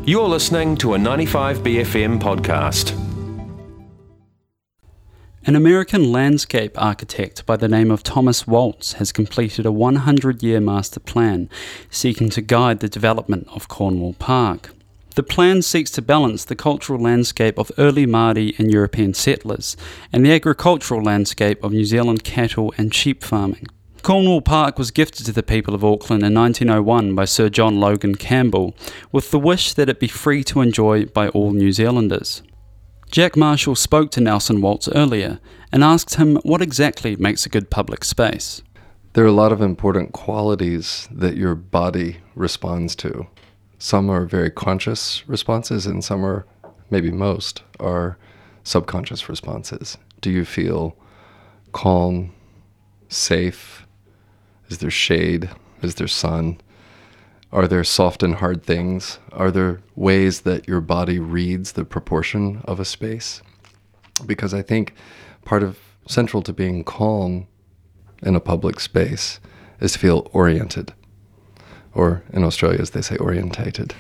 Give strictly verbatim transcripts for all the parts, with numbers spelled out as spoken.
You're listening to a ninety-five B F M podcast. An American landscape architect by the name of Thomas Waltz has completed a one hundred year master plan seeking to guide the development of Cornwall Park. The plan seeks to balance the cultural landscape of early Māori and European settlers and the agricultural landscape of New Zealand cattle and sheep farming. Cornwall Park was gifted to the people of Auckland in nineteen oh one by Sir John Logan Campbell, with the wish that it be free to enjoy by all New Zealanders. Jack Marshall spoke to Nelson Waltz earlier and asked him what exactly makes a good public space. There are a lot of important qualities that your body responds to. Some are very conscious responses and some are, maybe most, are subconscious responses. Do you feel calm, safe? Is there shade? Is there sun? Are there soft and hard things? Are there ways that your body reads the proportion of a space? Because I think part of central to being calm in a public space is to feel oriented. Or in Australia, as they say, orientated.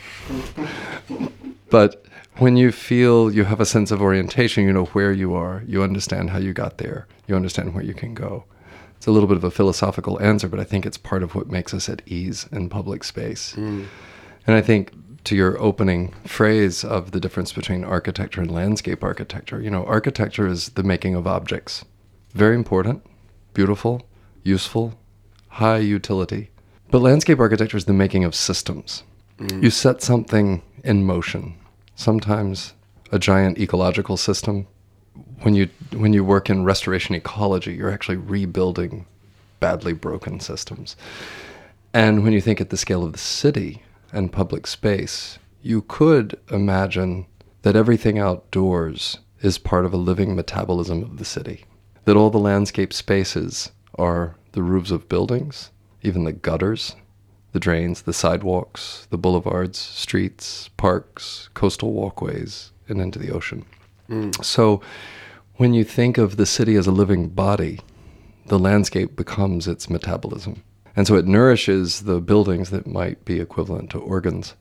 But when you feel you have a sense of orientation, you know where you are, you understand how you got there, you understand where you can go. It's a little bit of a philosophical answer, but I think it's part of what makes us at ease in public space. Mm. And I think to your opening phrase of the difference between architecture and landscape architecture, you know, architecture is the making of objects. Very important, beautiful, useful, high utility. But landscape architecture is the making of systems. Mm. You set something in motion, sometimes a giant ecological system. When you when you work in restoration ecology, you're actually rebuilding badly broken systems. And when you think at the scale of the city and public space, you could imagine that everything outdoors is part of a living metabolism of the city. That all the landscape spaces are the roofs of buildings, even the gutters, the drains, the sidewalks, the boulevards, streets, parks, coastal walkways, and into the ocean. Mm. So when you think of the city as a living body, the landscape becomes its metabolism. And so it nourishes the buildings that might be equivalent to organs,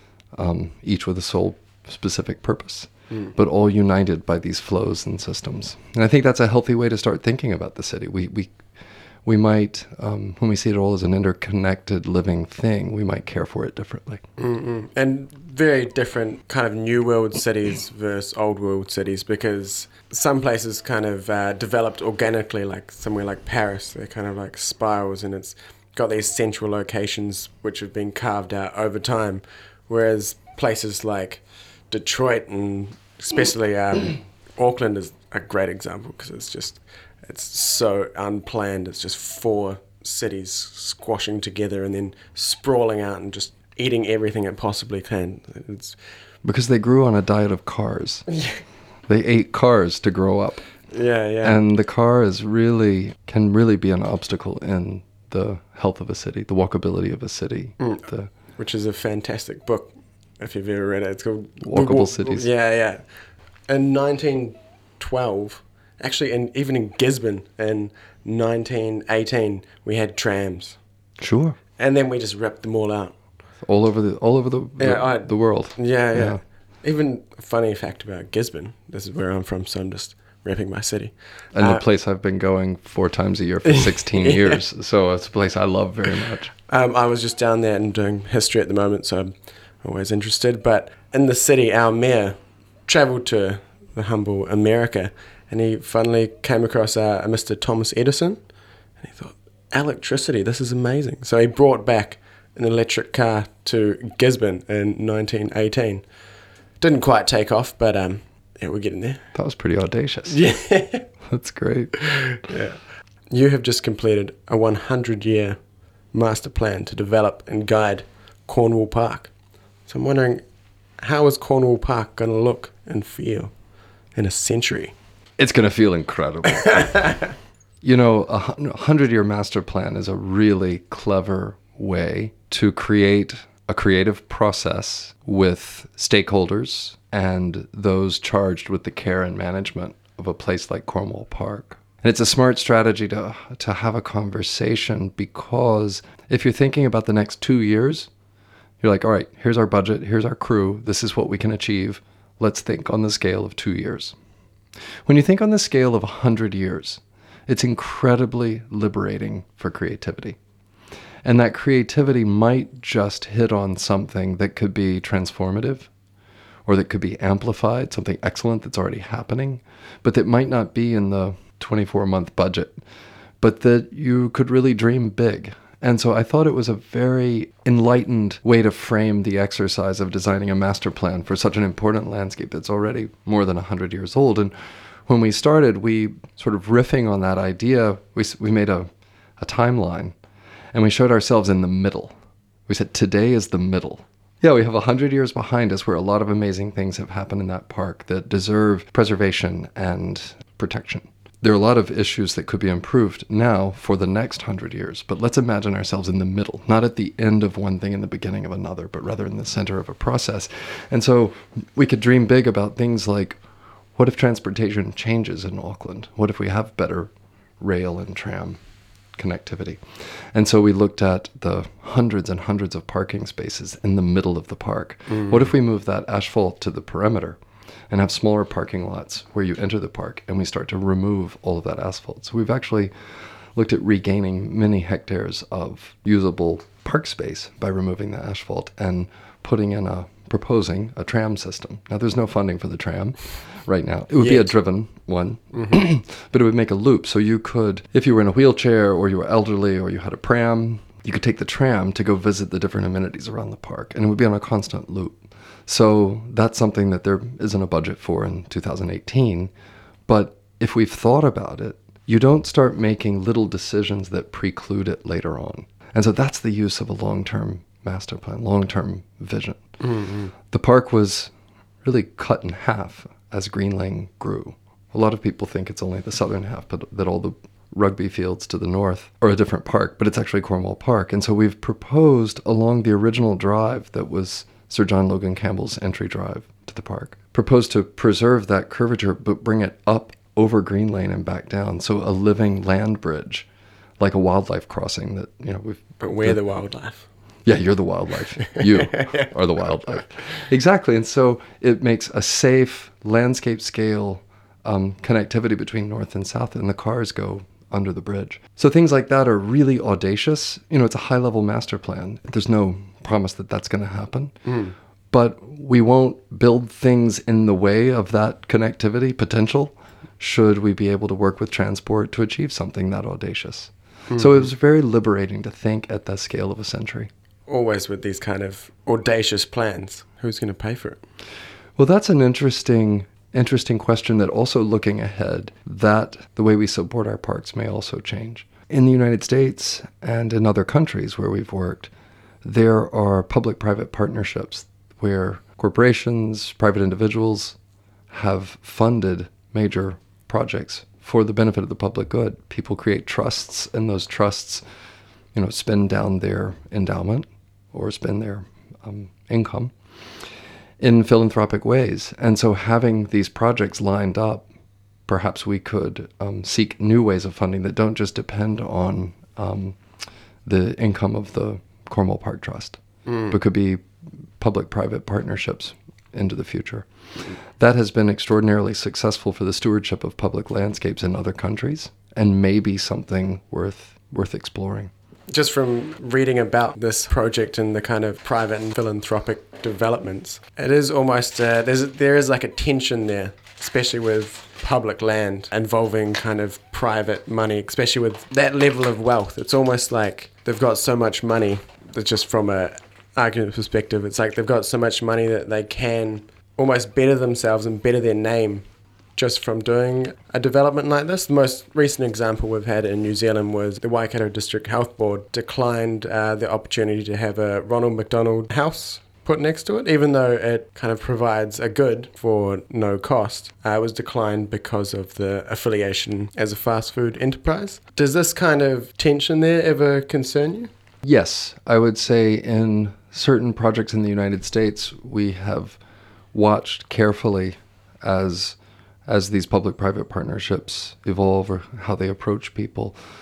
um, each with a sole specific purpose, mm. but all united by these flows and systems. And I think that's a healthy way to start thinking about the city. We we we might, um, when we see it all as an interconnected living thing, we might care for it differently. Mm-mm. And very different kind of new world cities versus old world cities, because some places kind of uh, developed organically, like somewhere like Paris. They're kind of like spirals, and it's got these central locations which have been carved out over time, whereas places like Detroit and especially um, Auckland is a great example, because it's just it's so unplanned. It's just four cities squashing together and then sprawling out and just eating everything it possibly can. It's because they grew on a diet of cars. They ate cars to grow up. Yeah, yeah. And the car is really can really be an obstacle in the health of a city, the walkability of a city. Mm. The, Which is a fantastic book, if you've ever read it. It's called Walkable Walk- Cities. Yeah, yeah. In nineteen twelve, actually, in, even in Gisborne in nineteen eighteen, we had trams. Sure. And then we just ripped them all out. All over the all over the the, yeah, I, the world. Yeah, yeah, yeah. Even a funny fact about Gisborne, this is where I'm from, so I'm just repping my city. And uh, the place I've been going four times a year for sixteen yeah. years, so it's a place I love very much. Um, I was just down there and doing history at the moment, so I'm always interested. But in the city, our mayor travelled to the humble America, and he finally came across uh, a Mister Thomas Edison, and he thought, electricity, this is amazing. So he brought back an electric car to Gisborne in nineteen eighteen. Didn't quite take off, but um, yeah, we're getting there. That was pretty audacious. Yeah. That's great. Yeah. You have just completed a one hundred year master plan to develop and guide Cornwall Park. So I'm wondering, how is Cornwall Park going to look and feel in a century? It's going to feel incredible. You know, a hundred-year master plan is a really clever way to create a creative process with stakeholders and those charged with the care and management of a place like Cornwall Park. And it's a smart strategy to to have a conversation, because if you're thinking about the next two years, You're like, all right, here's our budget, here's our crew, this is what we can achieve. Let's think on the scale of two years. When you think on the scale of one hundred years, it's incredibly liberating for creativity. And that creativity might just hit on something that could be transformative, or that could be amplified, something excellent that's already happening, but that might not be in the twenty-four month budget, but that you could really dream big. And so I thought it was a very enlightened way to frame the exercise of designing a master plan for such an important landscape that's already more than one hundred years old. And when we started, we sort of riffing on that idea, we, we made a, a timeline, and we showed ourselves in the middle. We said, today is the middle. Yeah, we have one hundred years behind us where a lot of amazing things have happened in that park that deserve preservation and protection. There are a lot of issues that could be improved now for the next hundred years, but let's imagine ourselves in the middle, not at the end of one thing and the beginning of another, but rather in the center of a process. And so we could dream big about things like, what if transportation changes in Auckland? What if we have better rail and tram connectivity? And so we looked at the hundreds and hundreds of parking spaces in the middle of the park. Mm. What if we move that asphalt to the perimeter and have smaller parking lots where you enter the park, and we start to remove all of that asphalt? So we've actually looked at regaining many hectares of usable park space by removing the asphalt and putting in a, proposing a tram system. Now there's no funding for the tram right now. It would Yet. be a driven one, mm-hmm. but it would make a loop. So you could, if you were in a wheelchair or you were elderly or you had a pram, you could take the tram to go visit the different amenities around the park, and it would be on a constant loop. So that's something that there isn't a budget for in two thousand eighteen. But if we've thought about it, you don't start making little decisions that preclude it later on. And so that's the use of a long-term master plan, long-term vision. Mm-hmm. The park was really cut in half as Green Lane grew. A lot of people think it's only the southern half, but that all the rugby fields to the north are a different park, but it's actually Cornwall Park. And so we've proposed along the original drive that was Sir John Logan Campbell's entry drive to the park, proposed to preserve that curvature, but bring it up over Green Lane and back down. So a living land bridge, like a wildlife crossing that, you know, we've... But we're the, the wildlife. Yeah, you're the wildlife. You are the wildlife. Exactly. And so it makes a safe landscape scale um, connectivity between north and south, and the cars go under the bridge. So things like that are really audacious. You know, it's a high-level master plan. There's no promise that that's going to happen. Mm. But we won't build things in the way of that connectivity potential should we be able to work with transport to achieve something that audacious. Mm. So it was very liberating to think at the scale of a century. Always with these kind of audacious plans, who's going to pay for it? Well, that's an interesting interesting question that also looking ahead, that the way we support our parks may also change. In the United States and in other countries where we've worked, there are public-private partnerships where corporations, private individuals have funded major projects for the benefit of the public good. People create trusts, and those trusts, you know, spend down their endowment or spend their um, income in philanthropic ways. And so having these projects lined up, perhaps we could um, seek new ways of funding that don't just depend on um, the income of the Cornwall Park Trust, mm. but could be public-private partnerships into the future. That has been extraordinarily successful for the stewardship of public landscapes in other countries, and may be something worth worth exploring. Just from reading about this project and the kind of private and philanthropic developments, it is almost, uh, there's, there is like a tension there, especially with public land involving kind of private money, especially with that level of wealth. It's almost like they've got so much money that just from a argument perspective, it's like they've got so much money that they can almost better themselves and better their name just from doing a development like this. The most recent example we've had in New Zealand was the Waikato District Health Board declined uh, the opportunity to have a Ronald McDonald House put next to it, even though it kind of provides a good for no cost. Uh, it was declined because of the affiliation as a fast food enterprise. Does this kind of tension there ever concern you? Yes, I would say in certain projects in the United States, we have watched carefully as as these public-private partnerships evolve or how they approach people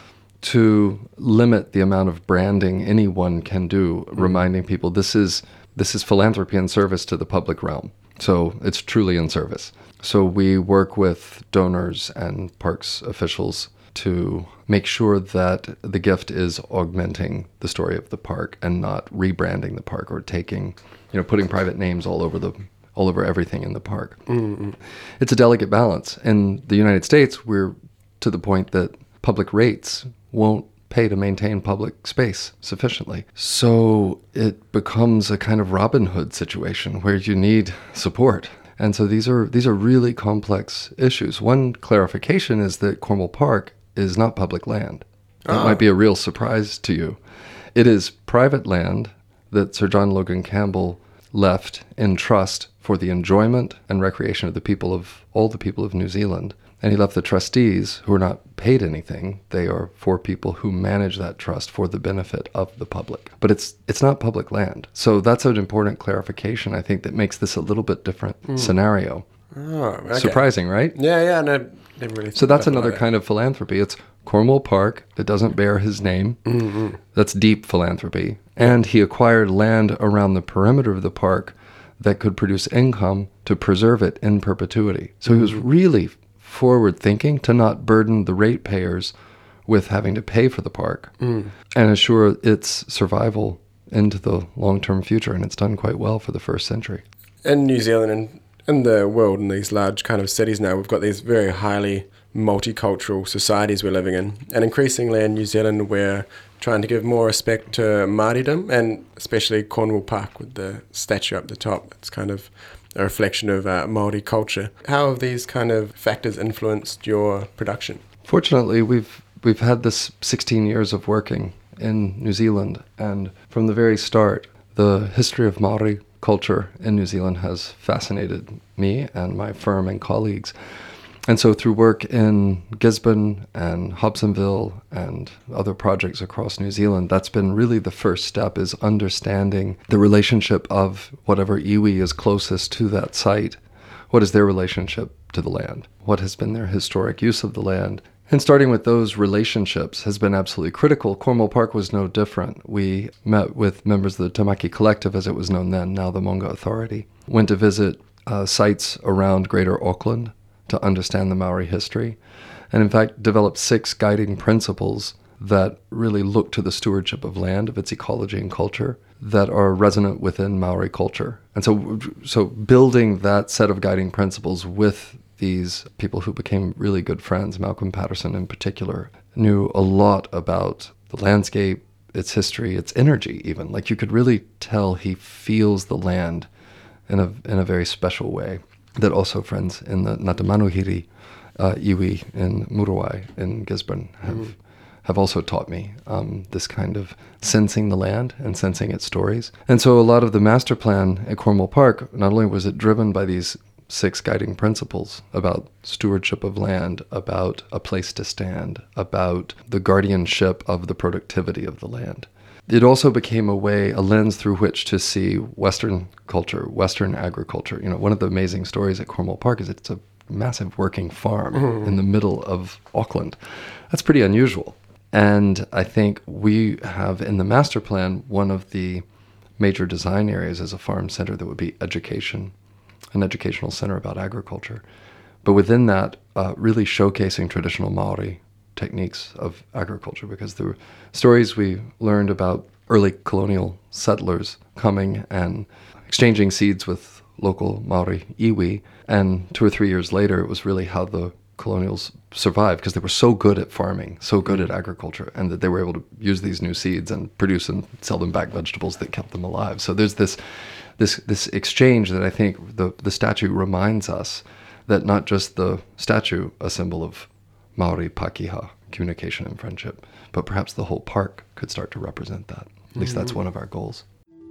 to limit the amount of branding anyone can do, mm. reminding people this is this is philanthropy in service to the public realm. So it's truly in service. So we work with donors and parks officials to make sure that the gift is augmenting the story of the park and not rebranding the park or taking, you know, putting private names all over the all over everything in the park. Mm-hmm. It's a delicate balance. In the United States, we're to the point that public rates won't pay to maintain public space sufficiently. So it becomes a kind of Robin Hood situation where you need support. And so these are these are really complex issues. One clarification is that Cornwall Park is not public land. That oh. might be a real surprise to you. It is private land that Sir John Logan Campbell left in trust for the enjoyment and recreation of the people of all the people of New Zealand. And he left the trustees, who are not paid anything. They are for people who manage that trust for the benefit of the public. But it's it's not public land. So that's an important clarification, I think, that makes this a little bit different mm. scenario. Oh, okay. Surprising, right? Yeah, yeah. No, didn't really so that's another kind of philanthropy. It's Cornwall Park. It doesn't bear his name. Mm-hmm. That's deep philanthropy. And he acquired land around the perimeter of the park that could produce income to preserve it in perpetuity. So mm-hmm. he was really forward thinking to not burden the ratepayers with having to pay for the park mm. and assure its survival into the long-term future. And it's done quite well for the first century. In New Zealand and in the world, in these large kind of cities now, we've got these very highly multicultural societies we're living in. And increasingly in New Zealand, we're trying to give more respect to Māoridom, and especially Cornwall Park with the statue up the top. It's kind of a reflection of uh, Māori culture. How have these kind of factors influenced your production? Fortunately, we've we've had this sixteen years of working in New Zealand, and from the very start, the history of Māori culture in New Zealand has fascinated me and my firm and colleagues. And so through work in Gisborne and Hobsonville and other projects across New Zealand, that's been really the first step, is understanding the relationship of whatever iwi is closest to that site. What is their relationship to the land? What has been their historic use of the land? And starting with those relationships has been absolutely critical. Cornwall Park was no different. We met with members of the Tamaki Collective, as it was known then, now the Maunga Authority. Went to visit uh, sites around Greater Auckland to understand the Maori history, and in fact developed six guiding principles that really look to the stewardship of land, of its ecology and culture, that are resonant within Maori culture. And so, so building that set of guiding principles with these people who became really good friends, Malcolm Patterson in particular, knew a lot about the landscape, its history, its energy even. Like you could really tell he feels the land in a in a very special way. That also friends in the Ngāti Manuhiri uh, iwi in Muriwai in Gisborne have mm. have also taught me um, this kind of sensing the land and sensing its stories. And so a lot of the master plan at Cornwall Park, not only was it driven by these six guiding principles about stewardship of land, about a place to stand, about the guardianship of the productivity of the land. It also became a way, a lens through which to see Western culture, Western agriculture. You know, one of the amazing stories at Cornwall Park is it's a massive working farm mm. in the middle of Auckland. That's pretty unusual. And I think we have in the master plan, one of the major design areas as a farm center that would be education, an educational center about agriculture. But within that, uh, really showcasing traditional Maori techniques of agriculture, because the stories we learned about early colonial settlers coming and exchanging seeds with local Maori iwi, and two or three years later it was really how the colonials survived, because they were so good at farming, so good at agriculture, and that they were able to use these new seeds and produce and sell them back vegetables that kept them alive. So there's this this this exchange that I think the the statue reminds us that not just the statue, a symbol of Maori Pakeha, communication and friendship, but perhaps the whole park could start to represent that. At least mm-hmm. that's one of our goals.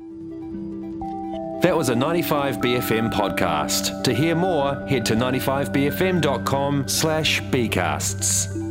That was a ninety-five B F M podcast. To hear more, head to ninety-five b f m dot com slash bcasts.